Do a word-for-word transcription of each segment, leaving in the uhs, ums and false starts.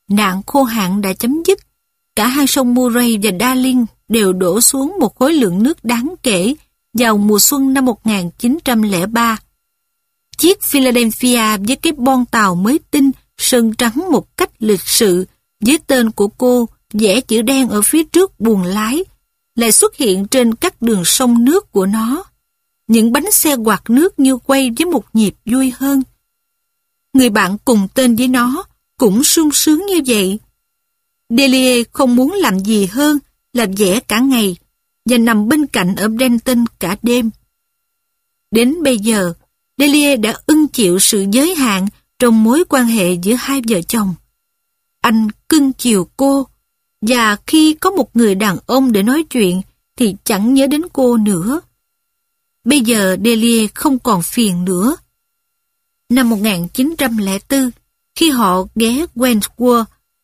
nạn khô hạn đã chấm dứt. Cả hai sông Murray và Darling đều đổ xuống một khối lượng nước đáng kể vào mùa xuân năm một nghìn chín trăm lẻ ba. Chiếc Philadelphia với cái bon tàu mới tinh sơn trắng một cách lịch sự với tên của cô vẽ chữ đen ở phía trước buồng lái lại xuất hiện trên các đường sông nước của nó. Những bánh xe quạt nước như quay với một nhịp vui hơn. Người bạn cùng tên với nó cũng sung sướng như vậy. Delia không muốn làm gì hơn là vẽ cả ngày và nằm bên cạnh ở Brenton cả đêm. Đến bây giờ, Delia đã ưng chịu sự giới hạn trong mối quan hệ giữa hai vợ chồng. Anh cưng chiều cô, và khi có một người đàn ông để nói chuyện thì chẳng nhớ đến cô nữa. Bây giờ Delia không còn phiền nữa. Năm một nghìn chín trăm lẻ bốn, khi họ ghé Wentworth,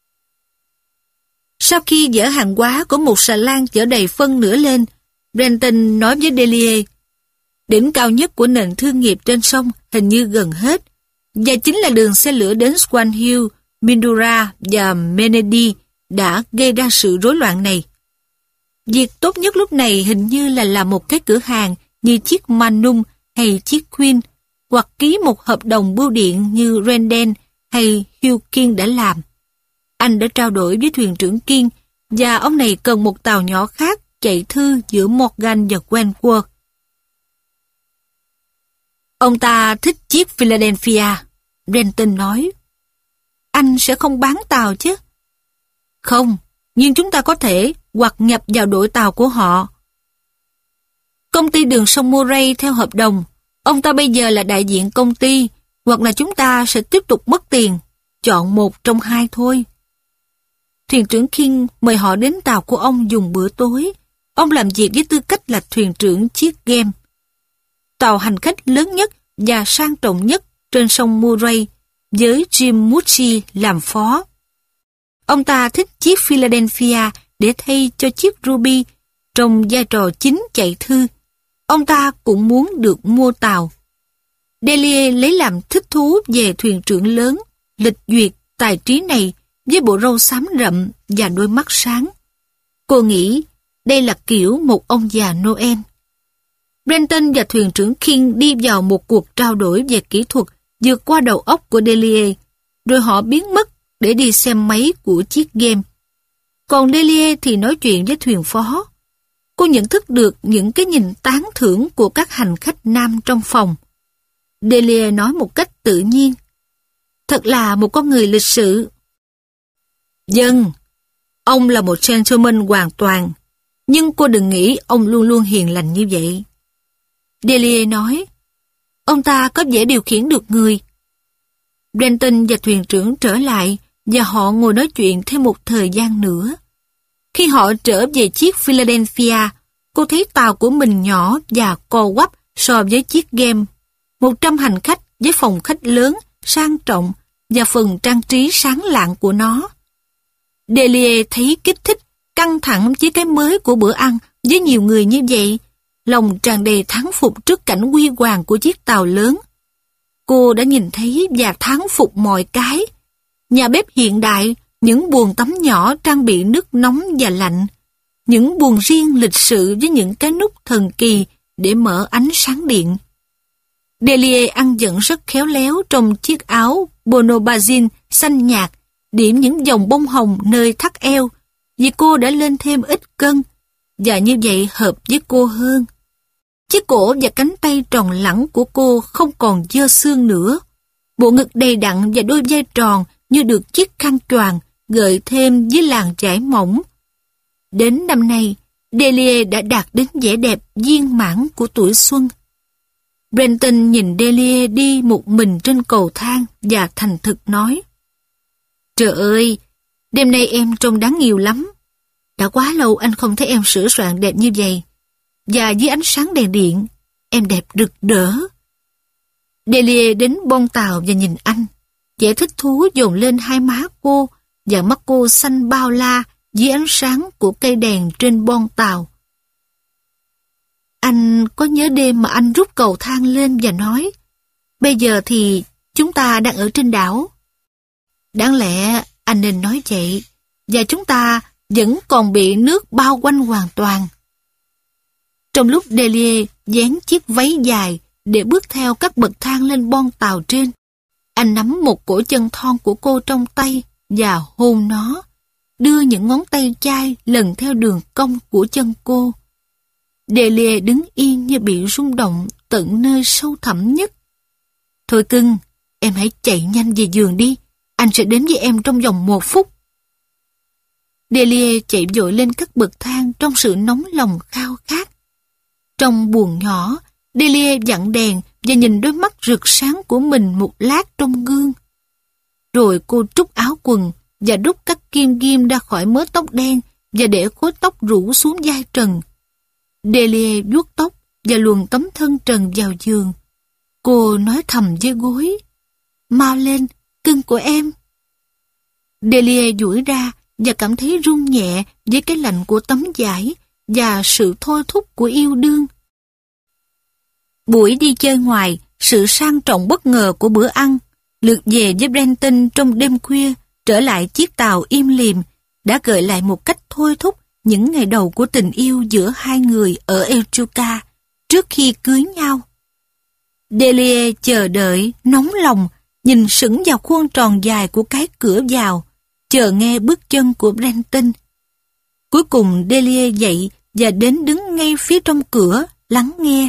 sau khi dỡ hàng hóa của một xà lan chở đầy phân nửa lên, Brenton nói với Delia, đỉnh cao nhất của nền thương nghiệp trên sông hình như gần hết, và chính là đường xe lửa đến Swan Hill, Mildura và Menedy đã gây ra sự rối loạn này. Việc tốt nhất lúc này hình như là làm một cái cửa hàng như chiếc Manum hay chiếc Queen, hoặc ký một hợp đồng bưu điện như Renden hay Hugh đã làm. Anh đã trao đổi với thuyền trưởng Kiên, và ông này cần một tàu nhỏ khác chạy thư giữa Morgan và Wentworth. Ông ta thích chiếc Philadelphia, Brenton nói. Anh sẽ không bán tàu chứ? Không, nhưng chúng ta có thể hoặc nhập vào đội tàu của họ. Công ty đường sông Murray theo hợp đồng, ông ta bây giờ là đại diện công ty, hoặc là chúng ta sẽ tiếp tục mất tiền. Chọn một trong hai thôi. Thuyền trưởng King mời họ đến tàu của ông dùng bữa tối. Ông làm việc với tư cách là thuyền trưởng chiếc game. Tàu hành khách lớn nhất và sang trọng nhất trên sông Murray, với Jim Murchie làm phó. Ông ta thích chiếc Philadelphia để thay cho chiếc Ruby trong vai trò chính chạy thư. Ông ta cũng muốn được mua tàu. Delia lấy làm thích thú về thuyền trưởng lớn, lịch duyệt, tài trí này với bộ râu xám rậm và đôi mắt sáng. Cô nghĩ đây là kiểu một ông già Noel. Brenton và thuyền trưởng King đi vào một cuộc trao đổi về kỹ thuật vượt qua đầu óc của Delia, rồi họ biến mất để đi xem máy của chiếc game. Còn Delia thì nói chuyện với thuyền phó. Cô nhận thức được những cái nhìn tán thưởng của các hành khách nam trong phòng. Delia nói một cách tự nhiên. Thật là một con người lịch sự. Vâng, ông là một gentleman hoàn toàn, nhưng cô đừng nghĩ ông luôn luôn hiền lành như vậy. Delia nói, ông ta có vẻ điều khiển được người. Brenton và thuyền trưởng trở lại và họ ngồi nói chuyện thêm một thời gian nữa. Khi họ trở về chiếc Philadelphia, cô thấy tàu của mình nhỏ và co quắp so với chiếc game. Một trăm hành khách với phòng khách lớn, sang trọng và phần trang trí sáng lạng của nó. Delia thấy kích thích, căng thẳng với cái mới của bữa ăn với nhiều người như vậy. Lòng tràn đầy thán phục trước cảnh huy hoàng của chiếc tàu lớn. Cô đã nhìn thấy và thán phục mọi cái. Nhà bếp hiện đại, những buồng tắm nhỏ trang bị nước nóng và lạnh, những buồng riêng lịch sự với những cái nút thần kỳ để mở ánh sáng điện. Delia ăn dẫn rất khéo léo trong chiếc áo bonobazin xanh nhạt, điểm những vòng bông hồng nơi thắt eo, vì cô đã lên thêm ít cân, và như vậy hợp với cô hơn. Chiếc cổ và cánh tay tròn lẳng của cô không còn dơ xương nữa. Bộ ngực đầy đặn và đôi vai tròn như được chiếc khăn choàng gợi thêm với làn vải mỏng. Đến năm nay, Delia đã đạt đến vẻ đẹp viên mãn của tuổi xuân. Brenton nhìn Delia đi một mình trên cầu thang và thành thực nói, trời ơi, đêm nay em trông đáng yêu lắm. Đã quá lâu anh không thấy em sửa soạn đẹp như vậy. Và dưới ánh sáng đèn điện, em đẹp rực rỡ. Delia đến bon tàu và nhìn anh. Vẻ thích thú dồn lên hai má cô, và mắt cô xanh bao la dưới ánh sáng của cây đèn trên bon tàu. Anh có nhớ đêm mà anh rút cầu thang lên và nói, bây giờ thì chúng ta đang ở trên đảo. Đáng lẽ Anh nên nói vậy, và chúng ta vẫn còn bị nước bao quanh hoàn toàn. Trong lúc Delia dán chiếc váy dài để bước theo các bậc thang lên bon tàu trên, anh nắm một cổ chân thon của cô trong tay và hôn nó, đưa những ngón tay chai lần theo đường cong của chân cô. Delia đứng yên như bị rung động tận nơi sâu thẳm nhất. Thôi cưng, em hãy chạy nhanh về giường đi, anh sẽ đến với em trong vòng một phút. Delia chạy vội lên các bậc thang trong sự nóng lòng khao khát. Trong buồng nhỏ, Delia vặn đèn và nhìn đôi mắt rực sáng của mình một lát trong gương. Rồi cô trút áo quần và rút các kim ghim ra khỏi mớ tóc đen và để khối tóc rủ xuống vai trần. Delia vuốt tóc và luồn tấm thân trần vào giường. Cô nói thầm với gối, mau lên, cưng của em. Delia duỗi ra và cảm thấy run nhẹ với cái lạnh của tấm vải và sự thôi thúc của yêu đương. Buổi đi chơi ngoài, sự sang trọng bất ngờ của bữa ăn, lượt về với Brenton trong đêm khuya, trở lại chiếc tàu im lìm, đã gợi lại một cách thôi thúc những ngày đầu của tình yêu giữa hai người ở Echuca trước khi cưới nhau. Delia chờ đợi, nóng lòng, nhìn sững vào khuôn tròn dài của cái cửa vào, chờ nghe bước chân của Brenton. Cuối cùng Delia dậy và đến đứng ngay phía trong cửa, lắng nghe.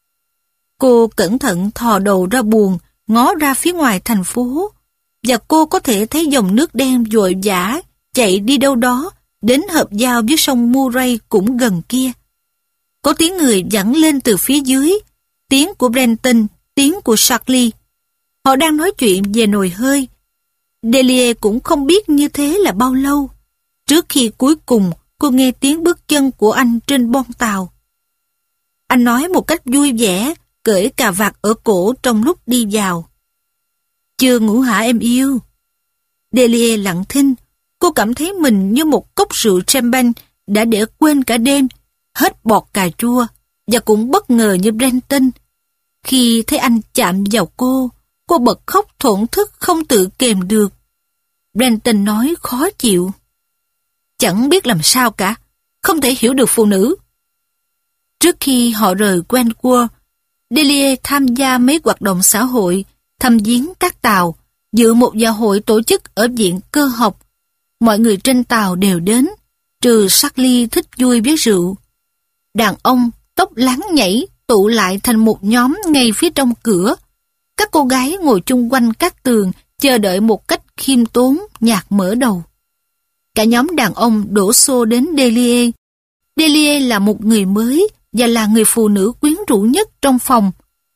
Cô cẩn thận thò đầu ra buồng, ngó ra phía ngoài thành phố, và cô có thể thấy dòng nước đen vội vã chạy đi đâu đó, đến hợp giao với sông Murray cũng gần kia. Có tiếng người vẳng lên từ phía dưới, tiếng của Brenton, tiếng của Charlie. Họ đang nói chuyện về nồi hơi. Delia cũng không biết như thế là bao lâu, trước khi cuối cùng cô nghe tiếng bước chân của anh trên bon tàu. Anh nói một cách vui vẻ, cởi cà vạt ở cổ trong lúc đi vào. Chưa ngủ hả em yêu? Delia lặng thinh, cô cảm thấy mình như một cốc rượu champagne đã để quên cả đêm, hết bọt cà chua, và cũng bất ngờ như Brenton. Khi thấy anh chạm vào cô, cô bật khóc thổn thức không tự kềm được. Brenton nói khó chịu. Chẳng biết làm sao cả, không thể hiểu được phụ nữ. Trước khi họ rời Wentworth, Delia tham gia mấy hoạt động xã hội, thăm viếng các tàu, dự một dạ hội tổ chức ở viện cơ học. Mọi người trên tàu đều đến, trừ Charlie thích vui với rượu. Đàn ông tóc láng nhảy tụ lại thành một nhóm ngay phía trong cửa. Các cô gái ngồi chung quanh các tường, chờ đợi một cách khiêm tốn, nhạc mở đầu. Cả nhóm đàn ông đổ xô đến Delia. Delia là một người mới và là người phụ nữ quyến rũ nhất trong phòng.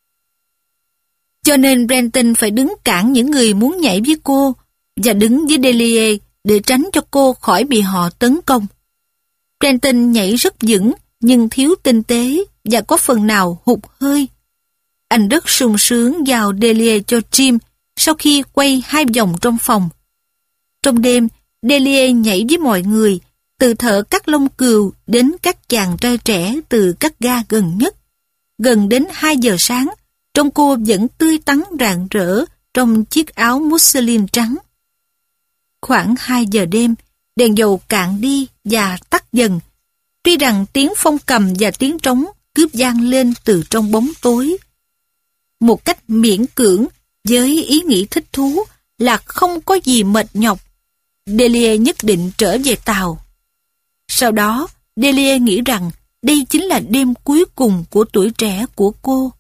Cho nên Brenton phải đứng cản những người muốn nhảy với cô và đứng với Delia để tránh cho cô khỏi bị họ tấn công. Brenton nhảy rất vững nhưng thiếu tinh tế và có phần nào hụt hơi. Anh rất sung sướng giao Delia cho Jim sau khi quay hai vòng trong phòng. Trong đêm, Delia nhảy với mọi người, từ thợ cắt lông cừu đến các chàng trai trẻ từ các ga gần nhất. Gần đến hai giờ sáng, trông cô vẫn tươi tắn rạng rỡ trong chiếc áo muslin trắng. Khoảng hai giờ đêm, đèn dầu cạn đi và tắt dần. Tuy rằng tiếng phong cầm và tiếng trống cướp vang lên từ trong bóng tối. Một cách miễn cưỡng với ý nghĩ thích thú là không có gì mệt nhọc, Delia nhất định trở về tàu. Sau đó, Delia nghĩ rằng đây chính là đêm cuối cùng của tuổi trẻ của cô.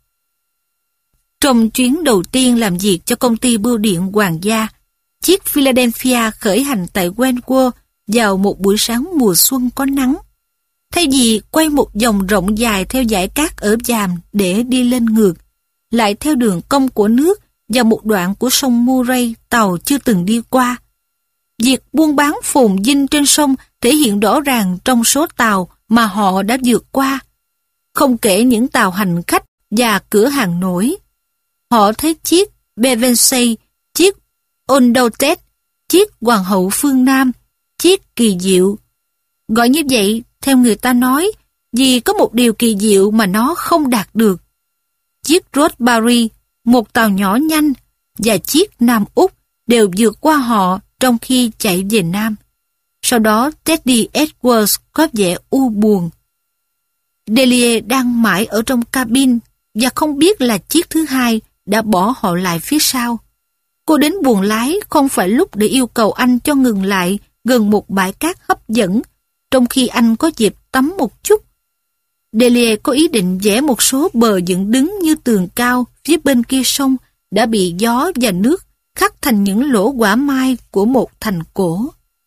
Trong chuyến đầu tiên làm việc cho công ty bưu điện Hoàng gia, chiếc Philadelphia khởi hành tại Wentworth vào một buổi sáng mùa xuân có nắng. Thay vì quay một vòng rộng dài theo dải cát ở Vàm để đi lên ngược, lại theo đường cong của nước và một đoạn của sông Murray tàu chưa từng đi qua. Việc buôn bán phồn vinh trên sông thể hiện rõ ràng trong số tàu mà họ đã vượt qua. Không kể những tàu hành khách và cửa hàng nổi. Họ thấy chiếc Pevensey, chiếc Ondortet, chiếc Hoàng hậu phương Nam, chiếc Kỳ Diệu. Gọi như vậy, theo người ta nói, vì có một điều kỳ diệu mà nó không đạt được. Chiếc Rosebery, một tàu nhỏ nhanh, và chiếc Nam Úc đều vượt qua họ trong khi chạy về Nam. Sau đó Teddy Edwards có vẻ u buồn. Delia đang mãi ở trong cabin và không biết là chiếc thứ hai đã bỏ họ lại phía sau. Cô đến buồng lái không phải lúc để yêu cầu anh cho ngừng lại gần một bãi cát hấp dẫn, trong khi anh có dịp tắm một chút. Delia có ý định vẽ một số bờ dựng đứng như tường cao phía bên kia sông đã bị gió và nước khắc thành những lỗ quả mai của một thành cổ.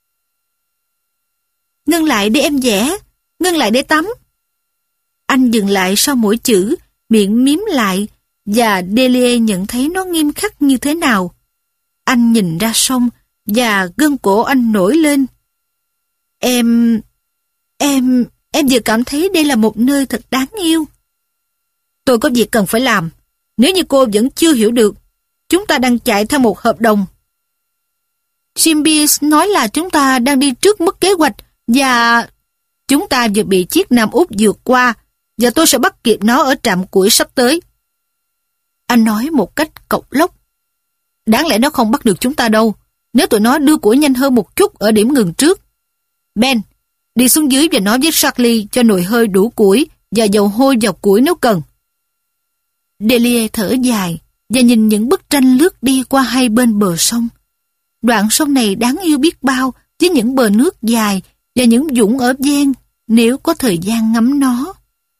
Ngưng lại để em vẽ, ngưng lại để tắm. Anh dừng lại sau mỗi chữ, miệng mím lại, và Delia nhận thấy nó nghiêm khắc như thế nào. Anh nhìn ra sông, và gân cổ anh nổi lên. Em... em... em vừa cảm thấy đây là một nơi thật đáng yêu. Tôi có việc cần phải làm. Nếu như cô vẫn chưa hiểu được, chúng ta đang chạy theo một hợp đồng. Jim Beers nói là chúng ta đang đi trước mức kế hoạch, và chúng ta vừa bị chiếc Nam Úc vượt qua, và tôi sẽ bắt kịp nó ở trạm củi sắp tới. Anh nói một cách cộc lốc. Đáng lẽ nó không bắt được chúng ta đâu, nếu tụi nó đưa củi nhanh hơn một chút ở điểm ngừng trước. Ben, đi xuống dưới và nói với Charlie cho nồi hơi đủ củi và dầu hôi vào củi nếu cần. Delia thở dài và nhìn những bức tranh lướt đi qua hai bên bờ sông. Đoạn sông này đáng yêu biết bao với những bờ nước dài và những vũng ở ven nếu có thời gian ngắm nó.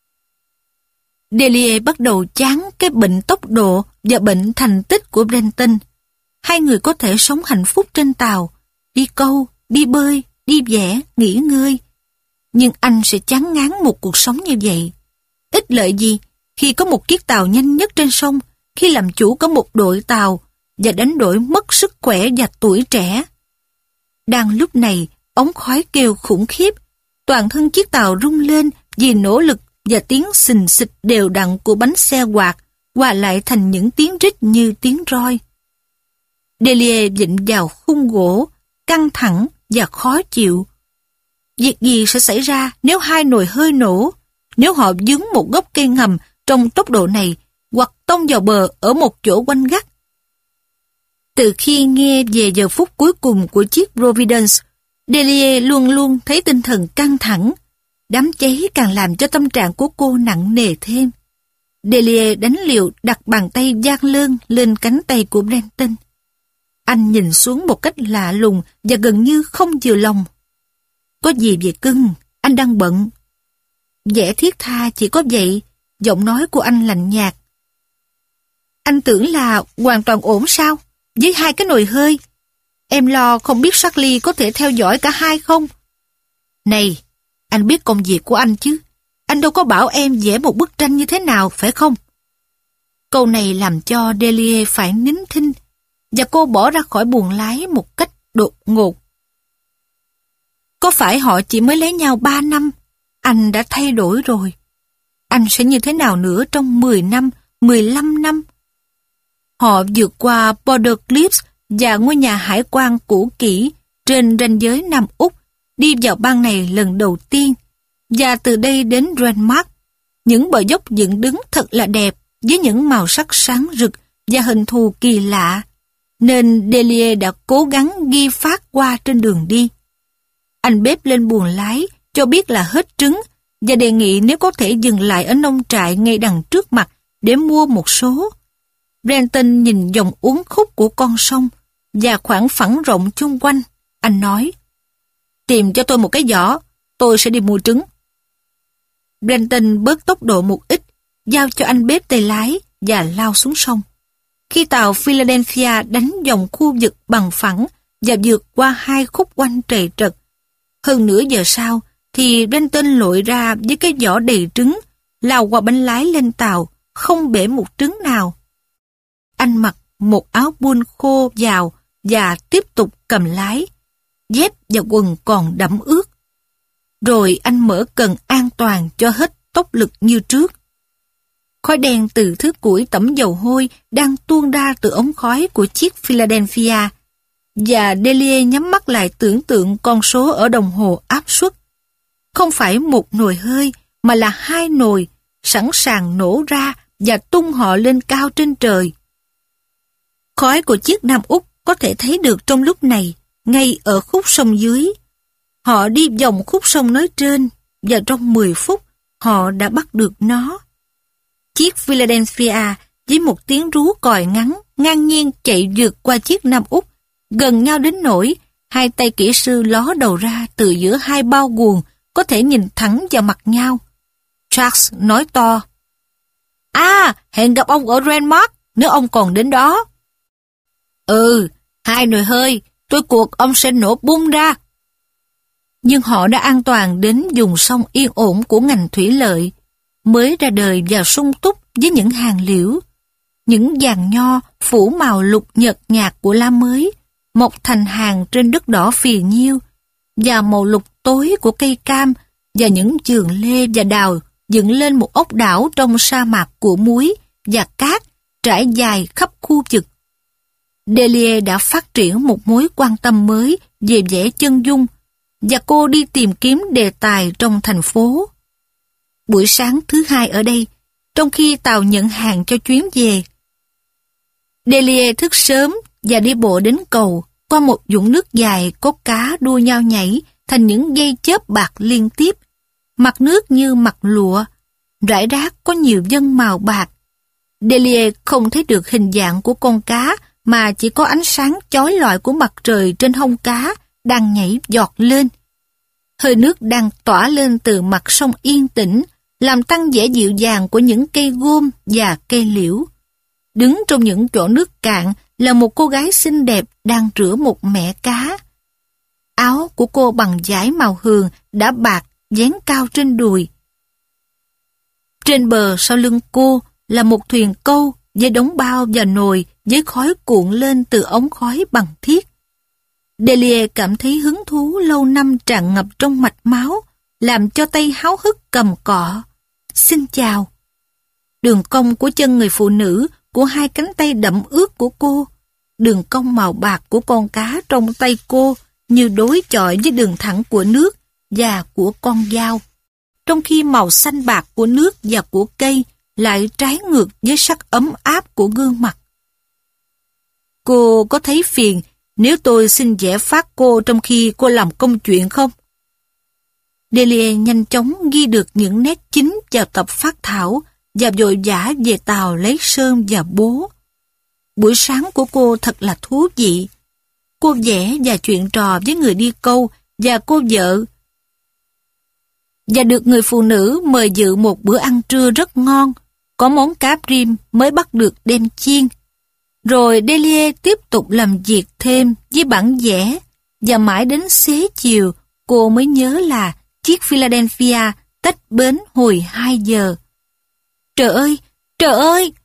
Delia bắt đầu chán cái bệnh tốc độ và bệnh thành tích của Brenton. Hai người có thể sống hạnh phúc trên tàu, đi câu, đi bơi, đi vẽ, nghỉ ngơi. Nhưng anh sẽ chán ngán một cuộc sống như vậy. Ích lợi gì khi có một chiếc tàu nhanh nhất trên sông, khi làm chủ có một đội tàu và đánh đổi mất sức khỏe và tuổi trẻ. Đang lúc này, ống khói kêu khủng khiếp. Toàn thân chiếc tàu rung lên vì nỗ lực và tiếng xình xịch đều đặn của bánh xe quạt hòa lại thành những tiếng rít như tiếng roi. Delia vịn vào khung gỗ, căng thẳng và khó chịu. Việc gì sẽ xảy ra nếu hai nồi hơi nổ, nếu họ dướng một gốc cây ngầm trong tốc độ này hoặc tông vào bờ ở một chỗ quanh gắt? Từ khi nghe về giờ phút cuối cùng của chiếc Providence, Delia luôn luôn thấy tinh thần căng thẳng. Đám cháy càng làm cho tâm trạng của cô nặng nề thêm. Delia đánh liều đặt bàn tay gian lơn lên cánh tay của Brenton. Anh nhìn xuống một cách lạ lùng và gần như không vừa lòng. Có gì vậy cưng, anh đang bận. Vẻ thiết tha chỉ có vậy, giọng nói của anh lạnh nhạt. Anh tưởng là hoàn toàn ổn sao, với hai cái nồi hơi. Em lo không biết Charlie có thể theo dõi cả hai không? Này, anh biết công việc của anh chứ. Anh đâu có bảo em vẽ một bức tranh như thế nào, phải không? Câu này làm cho Delia phải nín thinh, và cô bỏ ra khỏi buồng lái một cách đột ngột. Có phải họ chỉ mới lấy nhau ba năm? Anh đã thay đổi rồi. Anh sẽ như thế nào nữa trong mười năm, mười lăm năm? Họ vượt qua Border Cliffs và ngôi nhà hải quan cũ kỹ trên ranh giới Nam Úc, đi vào bang này lần đầu tiên, và từ đây đến Renmark, những bờ dốc dựng đứng thật là đẹp với những màu sắc sáng rực và hình thù kỳ lạ, nên Delia đã cố gắng ghi phát qua trên đường đi. Anh bếp lên buồng lái, cho biết là hết trứng, và đề nghị nếu có thể dừng lại ở nông trại ngay đằng trước mặt để mua một số. Brenton nhìn dòng uốn khúc của con sông và khoảng phẳng rộng chung quanh. Anh nói, tìm cho tôi một cái giỏ, tôi sẽ đi mua trứng. Brenton bớt tốc độ một ít, giao cho anh bếp tay lái và lao xuống sông. Khi tàu Philadelphia đánh vòng khu vực bằng phẳng và vượt qua hai khúc quanh trầy trật, hơn nửa giờ sau thì Brenton lội ra với cái giỏ đầy trứng, lao qua bánh lái lên tàu, không bể một trứng nào. Anh mặc một áo buôn khô vào và tiếp tục cầm lái. Dép và quần còn đẫm ướt. Rồi anh mở cần an toàn cho hết tốc lực như trước. Khói đen từ thứ củi tẩm dầu hôi đang tuôn ra từ ống khói của chiếc Philadelphia, và Delia nhắm mắt lại tưởng tượng con số ở đồng hồ áp suất. Không phải một nồi hơi, mà là hai nồi, sẵn sàng nổ ra và tung họ lên cao trên trời. Khói của chiếc Nam Úc có thể thấy được trong lúc này, ngay ở khúc sông dưới. Họ đi vòng khúc sông nói trên, và trong mười phút, họ đã bắt được nó. Chiếc Philadelphia với một tiếng rú còi ngắn, ngang nhiên chạy vượt qua chiếc Nam Úc, gần nhau đến nỗi hai tay kỹ sư ló đầu ra từ giữa hai bao guồng, có thể nhìn thẳng vào mặt nhau. Charles nói to: À, hẹn gặp ông ở Renmark, nếu ông còn đến đó. Ừ, hai nồi hơi, tôi cuộc ông sẽ nổ bung ra. Nhưng họ đã an toàn đến vùng sông yên ổn của ngành thủy lợi, mới ra đời và sung túc với những hàng liễu, những giàn nho phủ màu lục nhợt nhạt của lá mới, mọc thành hàng trên đất đỏ phì nhiêu, và màu lục tối của cây cam, và những vườn lê và đào dựng lên một ốc đảo trong sa mạc của muối và cát trải dài khắp khu vực. Delia đã phát triển một mối quan tâm mới về vẻ chân dung, và cô đi tìm kiếm đề tài trong thành phố. Buổi sáng thứ hai ở đây, trong khi tàu nhận hàng cho chuyến về, Delia thức sớm và đi bộ đến cầu, qua một vũng nước dài có cá đua nhau nhảy thành những dây chớp bạc liên tiếp. Mặt nước như mặt lụa, rải rác có nhiều vân màu bạc. Delia không thấy được hình dạng của con cá, mà chỉ có ánh sáng chói lọi của mặt trời trên hông cá đang nhảy giọt lên. Hơi nước đang tỏa lên từ mặt sông yên tĩnh, làm tăng vẻ dịu dàng của những cây gôm và cây liễu. Đứng trong những chỗ nước cạn là một cô gái xinh đẹp đang rửa một mẻ cá. Áo của cô bằng vải màu hường đã bạc dán cao trên đùi. Trên bờ sau lưng cô là một thuyền câu với đống bao và nồi với khói cuộn lên từ ống khói bằng thiết. Delia cảm thấy hứng thú lâu năm tràn ngập trong mạch máu, làm cho tay háo hức cầm cọ. Xin chào. Đường cong của chân người phụ nữ, của hai cánh tay đẫm ướt của cô, đường cong màu bạc của con cá trong tay cô như đối chọi với đường thẳng của nước và của con dao, trong khi màu xanh bạc của nước và của cây lại trái ngược với sắc ấm áp của gương mặt. Cô có thấy phiền nếu tôi xin vẽ phát cô trong khi cô làm công chuyện không? Delia nhanh chóng ghi được những nét chính vào tập phát thảo và vội vã về tàu lấy sơn và bố. Buổi sáng của cô thật là thú vị. Cô vẽ và chuyện trò với người đi câu và cô vợ, và được người phụ nữ mời dự một bữa ăn trưa rất ngon, có món cá rim mới bắt được đem chiên. Rồi Delia tiếp tục làm việc thêm với bản vẽ, và mãi đến xế chiều cô mới nhớ là chiếc Philadelphia tách bến hồi hai giờ. Trời ơi! Trời ơi!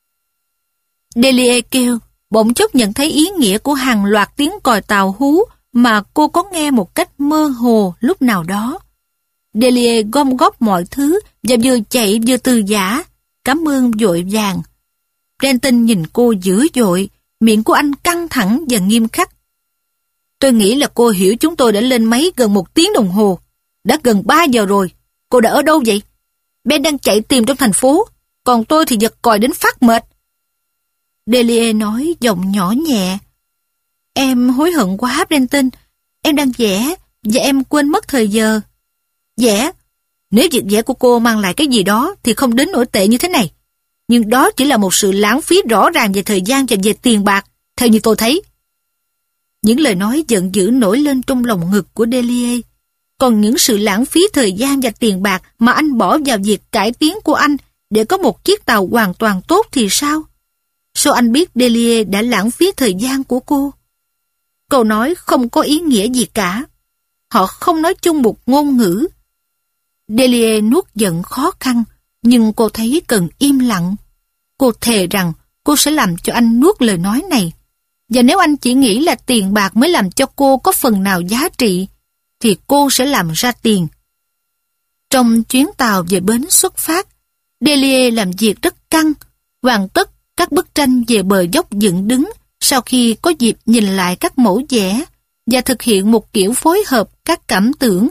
Delia kêu, bỗng chốc nhận thấy ý nghĩa của hàng loạt tiếng còi tàu hú mà cô có nghe một cách mơ hồ lúc nào đó. Delia gom góp mọi thứ và vừa chạy vừa từ giã, cảm ơn vội vàng. Renton nhìn cô dữ dội, miệng của anh căng thẳng và nghiêm khắc. Tôi nghĩ là cô hiểu chúng tôi đã lên máy gần một tiếng đồng hồ. Đã gần ba giờ rồi. Cô đã ở đâu vậy? Ben đang chạy tìm trong thành phố, còn tôi thì giật còi đến phát mệt. Delia nói giọng nhỏ nhẹ. Em hối hận quá, Renton. Em đang vẽ và em quên mất thời giờ. Vẽ? Nếu việc vẽ của cô mang lại cái gì đó thì không đến nỗi tệ như thế này. Nhưng đó chỉ là một sự lãng phí rõ ràng về thời gian và về tiền bạc, theo như tôi thấy. Những lời nói giận dữ nổi lên trong lòng ngực của Delia. Còn những sự lãng phí thời gian và tiền bạc mà anh bỏ vào việc cải tiến của anh để có một chiếc tàu hoàn toàn tốt thì sao? Sao anh biết Delia đã lãng phí thời gian của cô? Câu nói không có ý nghĩa gì cả. Họ không nói chung một ngôn ngữ. Delia nuốt giận khó khăn, nhưng cô thấy cần im lặng. Cô thề rằng cô sẽ làm cho anh nuốt lời nói này. Và nếu anh chỉ nghĩ là tiền bạc mới làm cho cô có phần nào giá trị, thì cô sẽ làm ra tiền. Trong chuyến tàu về bến xuất phát, Delia làm việc rất căng, hoàn tất các bức tranh về bờ dốc dựng đứng sau khi có dịp nhìn lại các mẫu vẽ và thực hiện một kiểu phối hợp các cảm tưởng.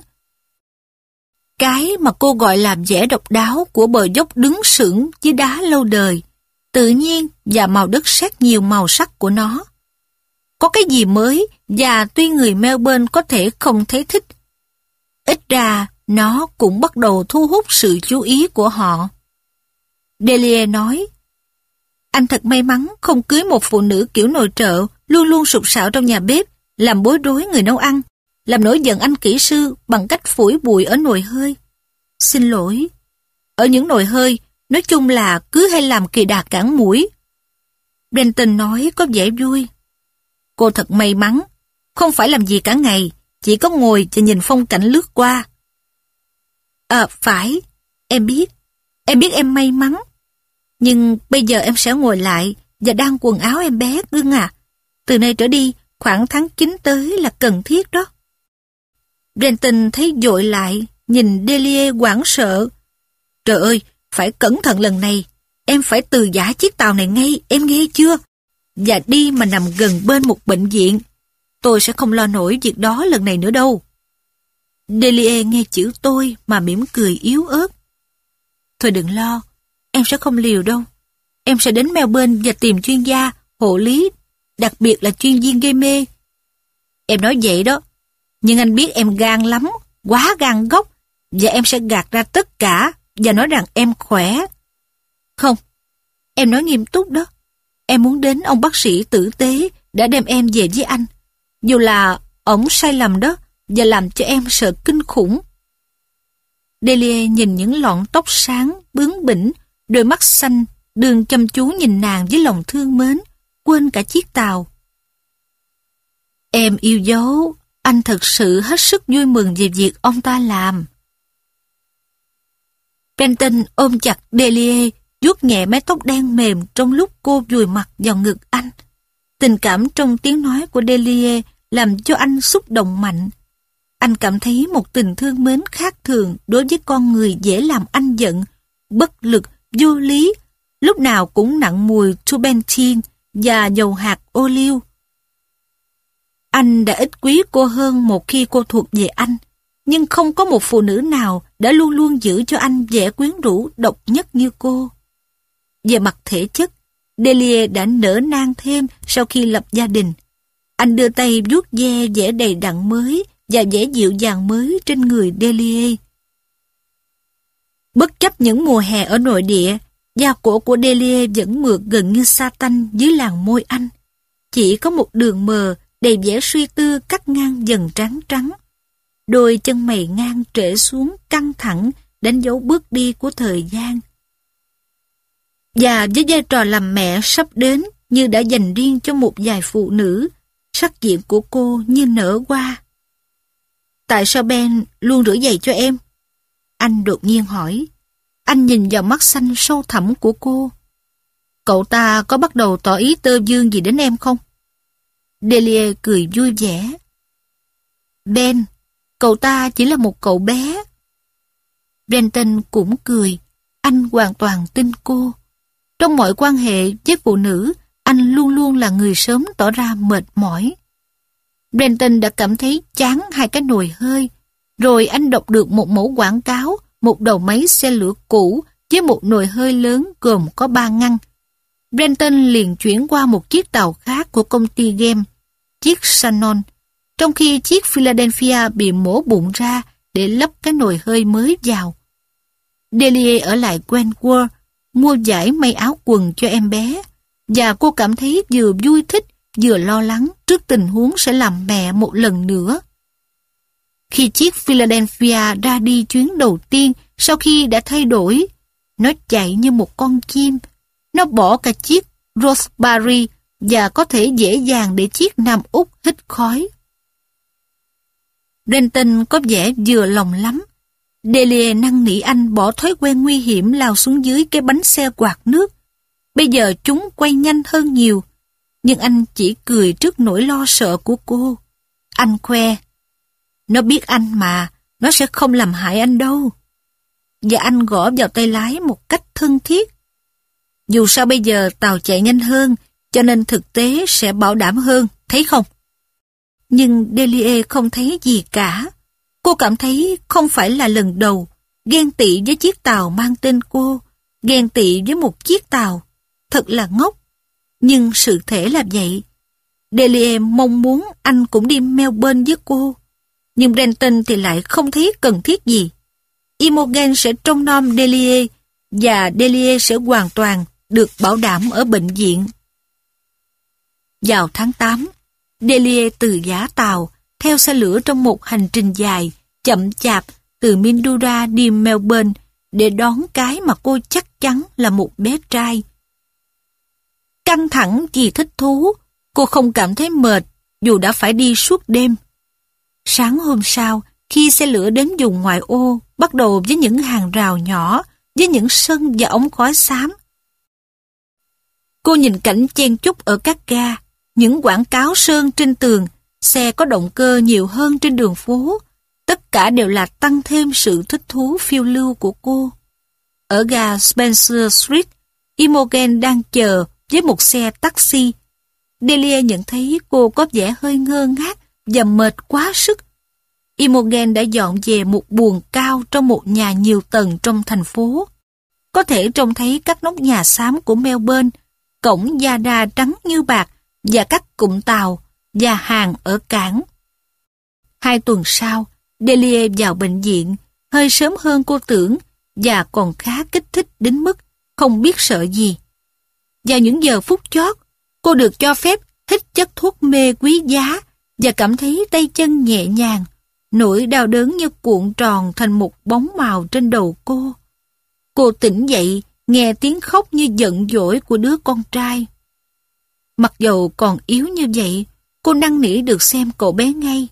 Cái mà cô gọi là vẻ độc đáo của bờ dốc đứng sững với đá lâu đời, tự nhiên và màu đất sét nhiều màu sắc của nó. có cái gì mới và tuy người Melbourne có thể không thấy thích, ít ra nó cũng bắt đầu thu hút sự chú ý của họ. Delia nói, anh thật may mắn không cưới một phụ nữ kiểu nội trợ, luôn luôn sục sạo trong nhà bếp, làm bối rối người nấu ăn, làm nổi giận anh kỹ sư bằng cách phủi bụi ở nồi hơi. Xin lỗi, ở những nồi hơi, nói chung là cứ hay làm kỳ đà cản mũi. Brenton nói có vẻ vui. Cô thật may mắn, không phải làm gì cả ngày, chỉ có ngồi và nhìn phong cảnh lướt qua. À, phải, em biết, em biết em may mắn. Nhưng bây giờ em sẽ ngồi lại và đan quần áo em bé cưng à. Từ nay trở đi, khoảng tháng chín tới là cần thiết đó. Brenton thấy dội lại, nhìn Delia hoảng sợ. Trời ơi, phải cẩn thận lần này. Em phải từ giã chiếc tàu này ngay, em nghe chưa? Và đi mà nằm gần bên một bệnh viện. Tôi sẽ không lo nổi việc đó lần này nữa đâu. Delia nghe chữ tôi mà mỉm cười yếu ớt. Thôi đừng lo, em sẽ không liều đâu. Em sẽ đến Melbourne và tìm chuyên gia, hộ lý, đặc biệt là chuyên viên gây mê. Em nói vậy đó, nhưng anh biết em gan lắm, quá gan góc, và em sẽ gạt ra tất cả và nói rằng em khỏe. Không, em nói nghiêm túc đó. Em muốn đến ông bác sĩ tử tế đã đem em về với anh. Dù là ổng sai lầm đó và làm cho em sợ kinh khủng. Delia nhìn những lọn tóc sáng, bướng bỉnh, đôi mắt xanh, đường chăm chú nhìn nàng với lòng thương mến, quên cả chiếc tàu. Em yêu dấu, anh thật sự hết sức vui mừng về việc ông ta làm. Brenton ôm chặt Delia, vuốt nhẹ mái tóc đen mềm trong lúc cô vùi mặt vào ngực anh. Tình cảm trong tiếng nói của Delia làm cho anh xúc động mạnh. Anh cảm thấy một tình thương mến khác thường đối với con người dễ làm anh giận, bất lực, vô lý, lúc nào cũng nặng mùi turpentine và dầu hạt ô liu. Anh đã ít quý cô hơn một khi cô thuộc về anh, nhưng không có một phụ nữ nào đã luôn luôn giữ cho anh vẻ quyến rũ độc nhất như cô. Về mặt thể chất, Delia đã nở nang thêm sau khi lập gia đình. Anh đưa tay vuốt ve vẻ đầy đặn mới và vẻ dịu dàng mới trên người Delia. Bất chấp những mùa hè ở nội địa, da cổ của Delia vẫn mượt gần như sa tanh dưới làn môi anh. Chỉ có một đường mờ đầy vẻ suy tư cắt ngang dần trắng trắng. Đôi chân mày ngang trễ xuống căng thẳng đánh dấu bước đi của thời gian. Và với vai trò làm mẹ sắp đến như đã dành riêng cho một vài phụ nữ, sắc diện của cô như nở hoa. Tại sao Ben luôn rửa giày cho em? Anh đột nhiên hỏi. Anh nhìn vào mắt xanh sâu thẳm của cô. Cậu ta có bắt đầu tỏ ý tơ vương gì đến em không? Delia cười vui vẻ. Ben, cậu ta chỉ là một cậu bé. Brenton cũng cười. Anh hoàn toàn tin cô. Trong mọi quan hệ với phụ nữ, anh luôn luôn là người sớm tỏ ra mệt mỏi. Brenton đã cảm thấy chán hai cái nồi hơi. Rồi anh đọc được một mẫu quảng cáo, một đầu máy xe lửa cũ với một nồi hơi lớn gồm có ba ngăn. Brenton liền chuyển qua một chiếc tàu khác của công ty game, chiếc Shannon, trong khi chiếc Philadelphia bị mổ bụng ra để lắp cái nồi hơi mới vào. Delia ở lại Wentworth, mua vải may áo quần cho em bé, và cô cảm thấy vừa vui thích vừa lo lắng trước tình huống sẽ làm mẹ một lần nữa. Khi chiếc Philadelphia ra đi chuyến đầu tiên sau khi đã thay đổi, nó chạy như một con chim. Nó bỏ cả chiếc Roseberry và có thể dễ dàng để chiếc Nam Úc hít khói. Brenton có vẻ vừa lòng lắm. Delia năn nỉ anh bỏ thói quen nguy hiểm lao xuống dưới cái bánh xe quạt nước. Bây giờ chúng quay nhanh hơn nhiều, nhưng anh chỉ cười trước nỗi lo sợ của cô. Anh khoe, nó biết anh mà, nó sẽ không làm hại anh đâu. Và anh gõ vào tay lái một cách thân thiết. Dù sao bây giờ tàu chạy nhanh hơn, cho nên thực tế sẽ bảo đảm hơn, thấy không? Nhưng Delia không thấy gì cả. Cô cảm thấy không phải là lần đầu ghen tị với chiếc tàu mang tên cô, ghen tị với một chiếc tàu. Thật là ngốc. Nhưng sự thể là vậy. Delia mong muốn anh cũng đi Melbourne với cô, nhưng Brenton thì lại không thấy cần thiết gì. Imogen sẽ trông nom Delia và Delia sẽ hoàn toàn được bảo đảm ở bệnh viện. Vào tháng tám, Delia từ giã tàu theo xe lửa trong một hành trình dài, chậm chạp từ Mildura đi Melbourne để đón cái mà cô chắc chắn là một bé trai. Căng thẳng vì thích thú, cô không cảm thấy mệt dù đã phải đi suốt đêm. Sáng hôm sau, khi xe lửa đến vùng ngoại ô, bắt đầu với những hàng rào nhỏ, với những sân và ống khói xám. Cô nhìn cảnh chen chúc ở các ga, những quảng cáo sơn trên tường, xe có động cơ nhiều hơn trên đường phố. Tất cả đều là tăng thêm sự thích thú phiêu lưu của cô. Ở ga Spencer Street, Imogen đang chờ với một xe taxi. Delia nhận thấy cô có vẻ hơi ngơ ngác và mệt quá sức. Imogen đã dọn về một buồng cao trong một nhà nhiều tầng trong thành phố. Có thể trông thấy các nóc nhà xám của Melbourne, cổng Yarra trắng như bạc và các cụm tàu và hàng ở cảng. Hai tuần sau, Delia vào bệnh viện, hơi sớm hơn cô tưởng và còn khá kích thích đến mức không biết sợ gì. Vào những giờ phút chót, cô được cho phép hít chất thuốc mê quý giá và cảm thấy tay chân nhẹ nhàng, nỗi đau đớn như cuộn tròn thành một bóng màu trên đầu cô. Cô tỉnh dậy, nghe tiếng khóc như giận dỗi của đứa con trai. Mặc dầu còn yếu như vậy, cô năn nỉ được xem cậu bé ngay.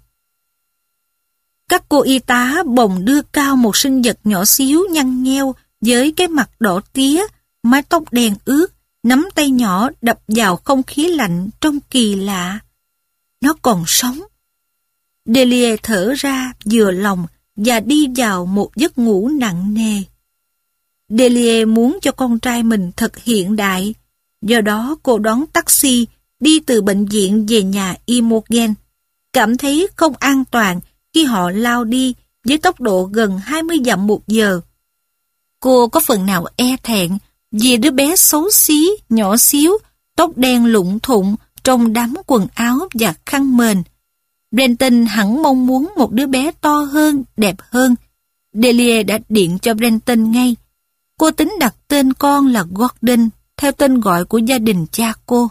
Các cô y tá bồng đưa cao một sinh vật nhỏ xíu nhăn nheo với cái mặt đỏ tía, mái tóc đen ướt, nắm tay nhỏ đập vào không khí lạnh trông kỳ lạ. Nó còn sống. Delia thở ra vừa lòng và đi vào một giấc ngủ nặng nề. Delia muốn cho con trai mình thật hiện đại, do đó cô đón taxi đi từ bệnh viện về nhà Imogen, cảm thấy không an toàn khi họ lao đi với tốc độ gần hai mươi dặm một giờ. Cô có phần nào e thẹn vì đứa bé xấu xí, nhỏ xíu, tóc đen lụng thụng trong đám quần áo và khăn mền. Brenton hẳn mong muốn một đứa bé to hơn, đẹp hơn. Delia đã điện cho Brenton ngay. Cô tính đặt tên con là Gordon, theo tên gọi của gia đình cha cô.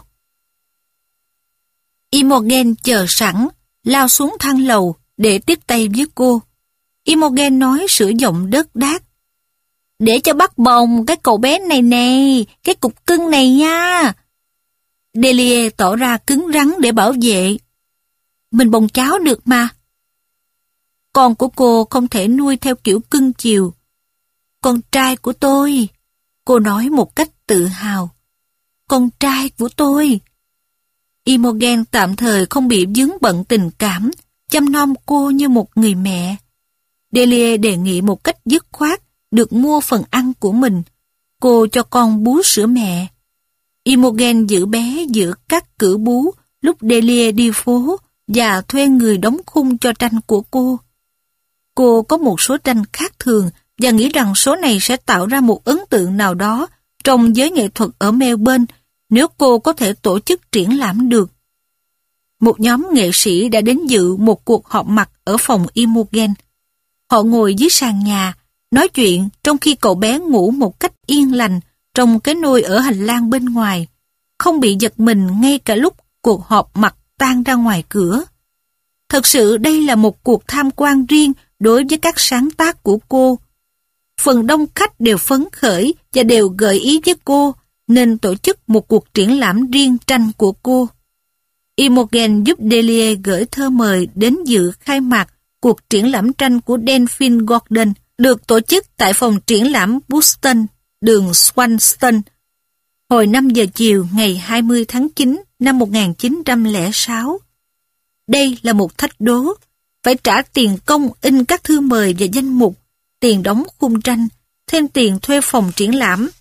Imogen chờ sẵn, lao xuống thang lầu để tiếp tay với cô. Imogen nói sửa giọng đớt đát: "Để cho bắt bồng cái cậu bé này nè, cái cục cưng này nha." Delia tỏ ra cứng rắn để bảo vệ. "Mình bồng cháu được mà." Con của cô không thể nuôi theo kiểu cưng chiều. "Con trai của tôi," cô nói một cách tự hào. "Con trai của tôi." Imogen tạm thời không bị vướng bận tình cảm, chăm nom cô như một người mẹ. Delia đề nghị một cách dứt khoát được mua phần ăn của mình. Cô cho con bú sữa mẹ. Imogen giữ bé giữa các cử bú lúc Delia đi phố và thuê người đóng khung cho tranh của cô. Cô có một số tranh khác thường và nghĩ rằng số này sẽ tạo ra một ấn tượng nào đó trong giới nghệ thuật ở Melbourne nếu cô có thể tổ chức triển lãm được. Một nhóm nghệ sĩ đã đến dự một cuộc họp mặt ở phòng Imogen. Họ ngồi dưới sàn nhà, nói chuyện trong khi cậu bé ngủ một cách yên lành trong cái nôi ở hành lang bên ngoài, không bị giật mình ngay cả lúc cuộc họp mặt tan ra ngoài cửa. Thật sự đây là một cuộc tham quan riêng đối với các sáng tác của cô. Phần đông khách đều phấn khởi và đều gợi ý với cô nên tổ chức một cuộc triển lãm riêng tranh của cô. Imogen giúp Delia gửi thơ mời đến dự khai mạc cuộc triển lãm tranh của Delphine Gordon được tổ chức tại phòng triển lãm Boston, đường Swanston, hồi năm giờ chiều ngày hai mươi tháng chín năm một nghìn chín trăm lẻ sáu. Đây là một thách đố, phải trả tiền công in các thư mời và danh mục, tiền đóng khung tranh, thêm tiền thuê phòng triển lãm,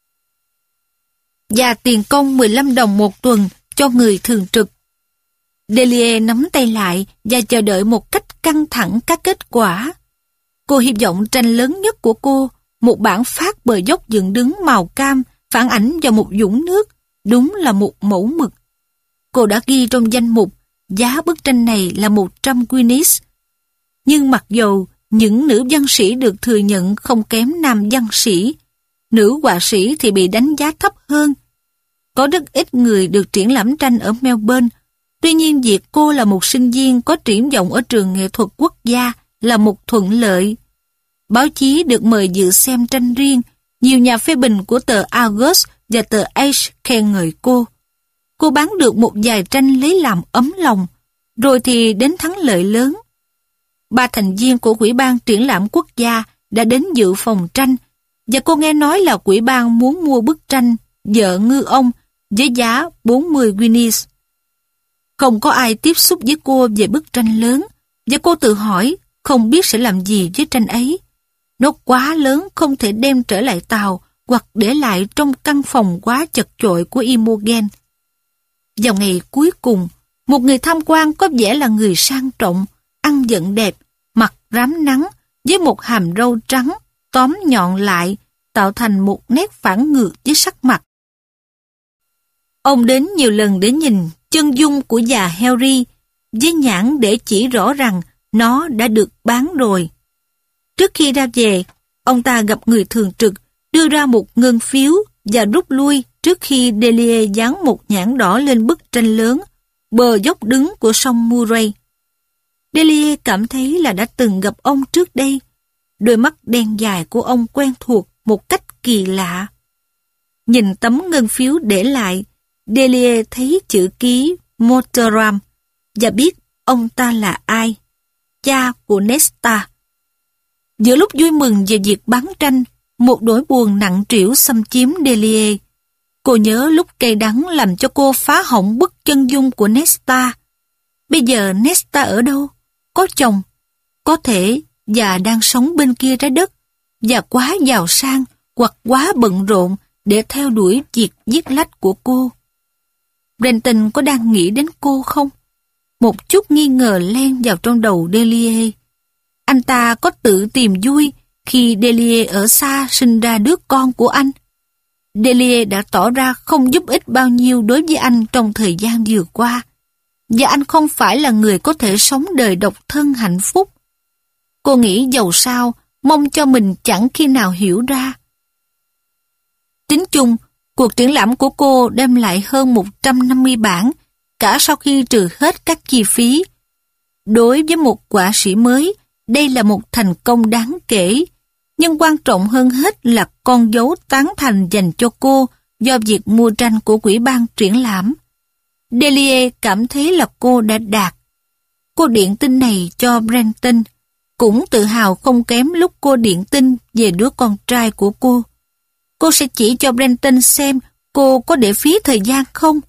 và tiền công mười lăm đồng một tuần cho người thường trực. Delia nắm tay lại và chờ đợi một cách căng thẳng các kết quả. Cô hy vọng tranh lớn nhất của cô, một bản phát bờ dốc dựng đứng màu cam, phản ảnh vào một vũng nước, đúng là một mẫu mực. cô đã ghi trong danh mục giá bức tranh này là một trăm guineas. Nhưng mặc dù những nữ văn sĩ được thừa nhận không kém nam văn sĩ, nữ họa sĩ thì bị đánh giá thấp hơn. Có rất ít người được triển lãm tranh ở Melbourne. Tuy nhiên việc cô là một sinh viên có triển vọng ở trường nghệ thuật quốc gia là một thuận lợi. Báo chí được mời dự xem tranh riêng. Nhiều nhà phê bình của tờ Argus và tờ Age khen ngợi cô. Cô bán được một vài tranh lấy làm ấm lòng, rồi thì đến thắng lợi lớn. Ba thành viên của Ủy ban triển lãm quốc gia đã đến dự phòng tranh, và cô nghe nói là Ủy ban muốn mua bức tranh Vợ ngư ông với giá bốn mươi guineas. Không có ai tiếp xúc với cô về bức tranh lớn, và cô tự hỏi không biết sẽ làm gì với tranh ấy. Nó quá lớn không thể đem trở lại tàu hoặc để lại trong căn phòng quá chật chội của Imogen. Vào ngày cuối cùng, một người tham quan có vẻ là người sang trọng, ăn vận đẹp, mặt rám nắng với một hàm râu trắng, tóm nhọn lại, tạo thành một nét phản ngược với sắc mặt. Ông đến nhiều lần để nhìn chân dung của già Harry, với nhãn để chỉ rõ rằng nó đã được bán rồi. Trước khi ra về, ông ta gặp người thường trực, đưa ra một ngân phiếu và rút lui trước khi Delia dán một nhãn đỏ lên bức tranh lớn, bờ dốc đứng của sông Murray. Delia cảm thấy là đã từng gặp ông trước đây. Đôi mắt đen dài của ông quen thuộc một cách kỳ lạ. Nhìn tấm ngân phiếu để lại, Delia thấy chữ ký Motoram và biết ông ta là ai, cha của Nesta. Giữa lúc vui mừng về việc bán tranh, một nỗi buồn nặng trĩu xâm chiếm Delia. Cô nhớ lúc cay đắng làm cho cô phá hỏng bức chân dung của Nesta. Bây giờ Nesta ở đâu? Có chồng, có thể và đang sống bên kia trái đất, và quá giàu sang hoặc quá bận rộn để theo đuổi việc viết lách của cô. Brenton có đang nghĩ đến cô không? Một chút nghi ngờ len vào trong đầu Delia. Anh ta có tự tìm vui khi Delia ở xa sinh ra đứa con của anh. Delia đã tỏ ra không giúp ích bao nhiêu đối với anh trong thời gian vừa qua, và anh không phải là người có thể sống đời độc thân hạnh phúc. Cô nghĩ dầu sao, mong cho mình chẳng khi nào hiểu ra. Tính chung, cuộc triển lãm của cô đem lại hơn một trăm năm mươi bản, cả sau khi trừ hết các chi phí. Đối với một họa sĩ mới, đây là một thành công đáng kể, nhưng quan trọng hơn hết là con dấu tán thành dành cho cô do việc mua tranh của Ủy ban triển lãm. Delia cảm thấy là cô đã đạt. Cô điện tin này cho Brenton, cũng tự hào không kém lúc cô điện tin về đứa con trai của cô. Cô sẽ chỉ cho Brenton xem cô có để phí thời gian không.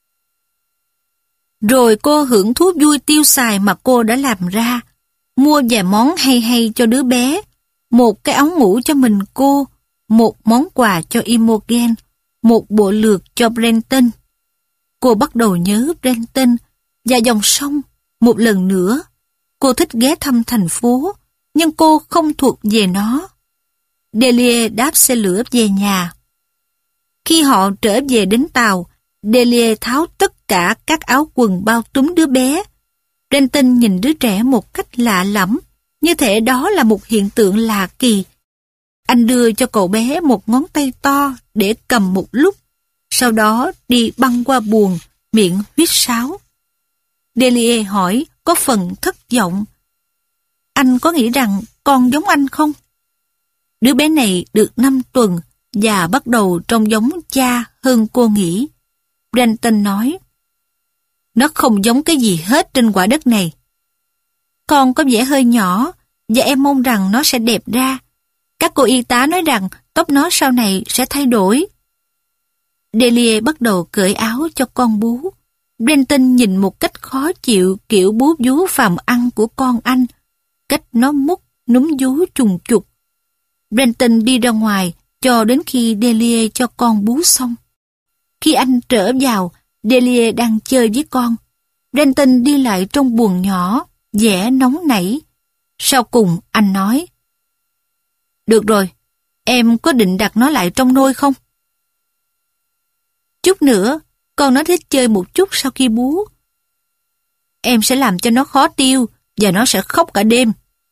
Rồi cô hưởng thú vui tiêu xài mà cô đã làm ra, mua vài món hay hay cho đứa bé, một cái áo ngủ cho mình cô, một món quà cho Imogen, một bộ lược cho Brenton. Cô bắt đầu nhớ Brenton và dòng sông một lần nữa. Cô thích ghé thăm thành phố, nhưng cô không thuộc về nó. Delia đáp xe lửa về nhà. Khi họ trở về đến tàu, Delia tháo tất cả các áo quần bao túm đứa bé. Brenton nhìn đứa trẻ một cách lạ lẫm, như thể đó là một hiện tượng lạ kỳ. Anh đưa cho cậu bé một ngón tay to để cầm một lúc, sau đó đi băng qua buồng, miệng huýt sáo. Delia hỏi có phần thất vọng. Anh có nghĩ rằng con giống anh không? Đứa bé này được năm tuần và bắt đầu trông giống cha hơn cô nghĩ. Brenton nói, nó không giống cái gì hết trên quả đất này. Con có vẻ hơi nhỏ và em mong rằng nó sẽ đẹp ra. Các cô y tá nói rằng tóc nó sau này sẽ thay đổi. Delia bắt đầu cởi áo cho con bú. Brenton nhìn một cách khó chịu kiểu bú vú phàm ăn của con anh, cách nó mút, núm vú trùng trục. Brenton đi ra ngoài cho đến khi Delia cho con bú xong. Khi anh trở vào, Delia đang chơi với con. Brenton đi lại trong buồng nhỏ, vẻ nóng nảy. Sau cùng anh nói, được rồi, em có định đặt nó lại trong nôi không? Chút nữa, con nó thích chơi một chút sau khi bú. Em sẽ làm cho nó khó tiêu và nó sẽ khóc cả đêm.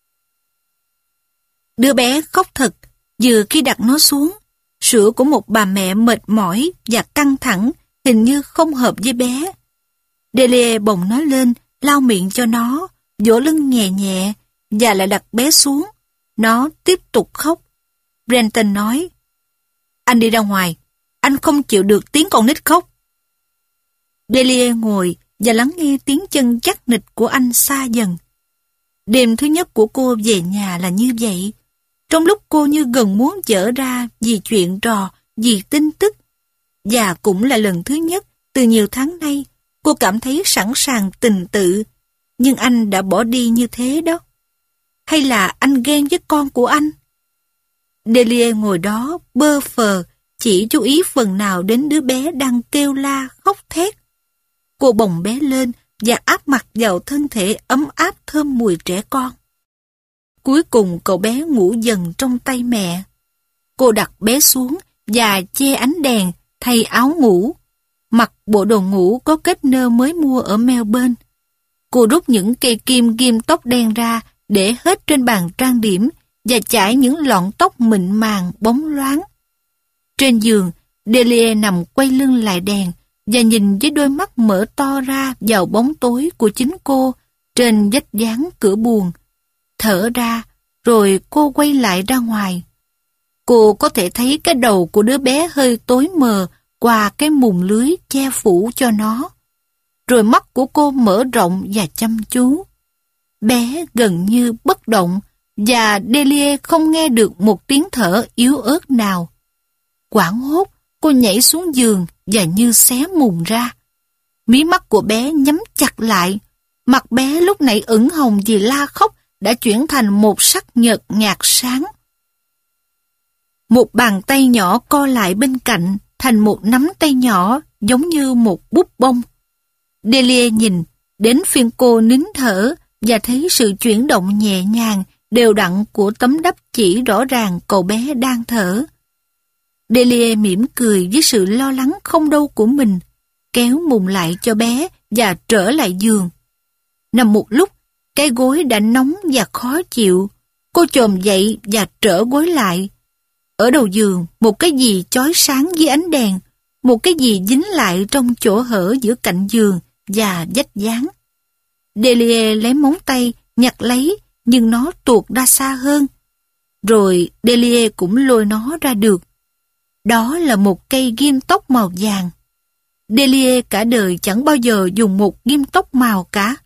Đứa bé khóc thật, vừa khi đặt nó xuống, sữa của một bà mẹ mệt mỏi và căng thẳng hình như không hợp với bé. Delia bồng nó lên, lau miệng cho nó, vỗ lưng nhẹ nhẹ và lại đặt bé xuống. Nó tiếp tục khóc. Brenton nói, anh đi ra ngoài, anh không chịu được tiếng con nít khóc. Delia ngồi và lắng nghe tiếng chân chắc nịch của anh xa dần. Đêm thứ nhất của cô về nhà là như vậy. Trong lúc cô như gần muốn dở ra vì chuyện trò, vì tin tức. Và cũng là lần thứ nhất từ nhiều tháng nay cô cảm thấy sẵn sàng tình tự. Nhưng anh đã bỏ đi như thế đó. Hay là anh ghen với con của anh? Delia ngồi đó bơ phờ, chỉ chú ý phần nào đến đứa bé đang kêu la khóc thét. Cô bồng bé lên và áp mặt vào thân thể ấm áp thơm mùi trẻ con. Cuối cùng cậu bé ngủ dần trong tay mẹ. Cô đặt bé xuống và che ánh đèn, thay áo ngủ. Mặc bộ đồ ngủ có kết nơ mới mua ở Melbourne. Cô rút những cây kim ghim tóc đen ra để hết trên bàn trang điểm và chải những lọn tóc mịn màng bóng loáng. Trên giường, Delia nằm quay lưng lại đèn và nhìn với đôi mắt mở to ra vào bóng tối của chính cô trên vách dáng cửa buồng. Thở ra, rồi cô quay lại ra ngoài. Cô có thể thấy cái đầu của đứa bé hơi tối mờ qua cái mùng lưới che phủ cho nó. Rồi mắt của cô mở rộng và chăm chú. Bé gần như bất động và Delia không nghe được một tiếng thở yếu ớt nào. Hoảng hốt, cô nhảy xuống giường và như xé mùng ra. Mí mắt của bé nhắm chặt lại. Mặt bé lúc nãy ửng hồng vì la khóc đã chuyển thành một sắc nhợt nhạt sáng. Một bàn tay nhỏ co lại bên cạnh thành một nắm tay nhỏ giống như một búp bông. Delia nhìn, đến phiên cô nín thở và thấy sự chuyển động nhẹ nhàng, đều đặn của tấm đắp chỉ rõ ràng cậu bé đang thở. Delia mỉm cười với sự lo lắng không đâu của mình, kéo mùng lại cho bé và trở lại giường. Nằm một lúc, cái gối đã nóng và khó chịu. Cô chồm dậy và trở gối lại. Ở đầu giường, một cái gì chói sáng dưới ánh đèn, một cái gì dính lại trong chỗ hở giữa cạnh giường và vách dáng. Delia lấy móng tay, nhặt lấy, nhưng nó tuột ra xa hơn. Rồi Delia cũng lôi nó ra được. Đó là một cây ghim tóc màu vàng. Delia cả đời chẳng bao giờ dùng một ghim tóc màu cả.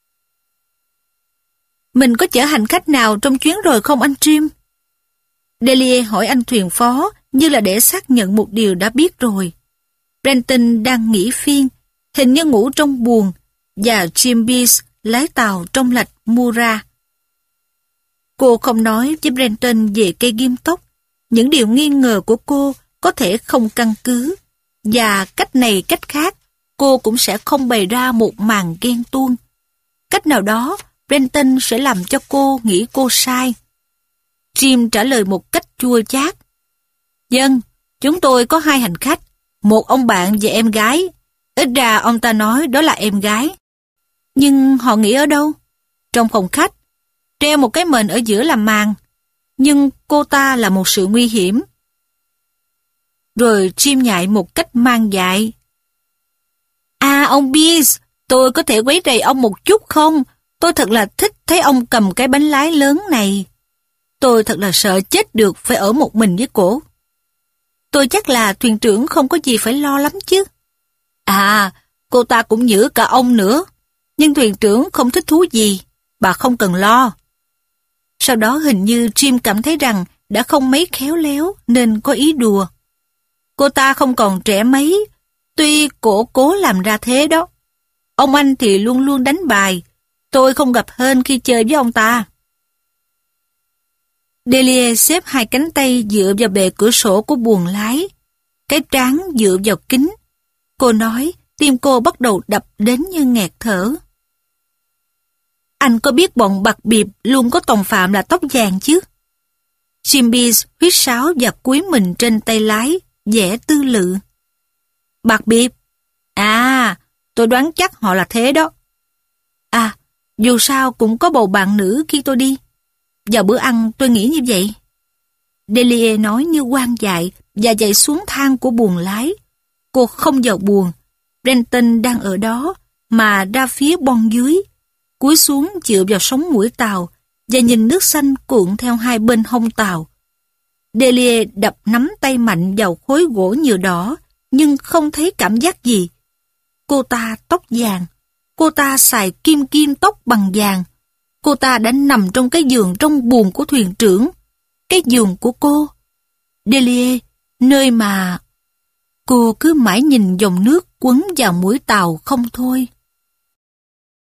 Mình có chở hành khách nào trong chuyến rồi không anh Jim? Delia hỏi anh thuyền phó như là để xác nhận một điều đã biết rồi. Brenton đang nghỉ phiên, hình như ngủ trong buồng, và Jim Bees lái tàu trong lạch Mura. Cô không nói với Brenton về cây ghim tóc. Những điều nghi ngờ của cô có thể không căn cứ, và cách này cách khác, cô cũng sẽ không bày ra một màn ghen tuông. Cách nào đó, Brenton sẽ làm cho cô nghĩ cô sai. Jim trả lời một cách chua chát. Vâng, chúng tôi có hai hành khách, một ông bạn và em gái. Ít ra ông ta nói đó là em gái. Nhưng họ nghỉ ở đâu? Trong phòng khách. Treo một cái mền ở giữa làm màn. Nhưng cô ta là một sự nguy hiểm. Rồi Jim nhại một cách mang dại. À ông Bees, tôi có thể quấy rầy ông một chút không? Tôi thật là thích thấy ông cầm cái bánh lái lớn này. Tôi thật là sợ chết được phải ở một mình với cổ. Tôi chắc là thuyền trưởng không có gì phải lo lắm chứ. À, cô ta cũng nhử cả ông nữa. Nhưng thuyền trưởng không thích thú gì, bà không cần lo. Sau đó hình như Jim cảm thấy rằng đã không mấy khéo léo nên có ý đùa. Cô ta không còn trẻ mấy, tuy cổ cố làm ra thế đó. Ông anh thì luôn luôn đánh bài, tôi không gặp hên khi chơi với ông ta. Delia xếp hai cánh tay dựa vào bề cửa sổ của buồng lái, cái trán dựa vào kính. Cô nói, tim cô bắt đầu đập đến như nghẹt thở. Anh có biết bọn bạc biệp luôn có tòng phạm là tóc vàng chứ? Jim Bees huýt sáo và cúi mình trên tay lái, vẻ tư lự. Bạc biệp? À, tôi đoán chắc họ là thế đó. À, dù sao cũng có bầu bạn nữ khi tôi đi. Vào bữa ăn tôi nghĩ như vậy. Delia nói như quan dại và chạy xuống thang của buồng lái. Cô không vào buồng. Renton đang ở đó mà ra phía bon dưới, cúi xuống dựa vào sống mũi tàu và nhìn nước xanh cuộn theo hai bên hông tàu. Delia đập nắm tay mạnh vào khối gỗ nhựa đỏ nhưng không thấy cảm giác gì. Cô ta tóc vàng. Cô ta xài kim kim tóc bằng vàng. Cô ta đã nằm trong cái giường trong buồng của thuyền trưởng. Cái giường của cô. Delia, nơi mà... Cô cứ mãi nhìn dòng nước quấn vào mũi tàu không thôi.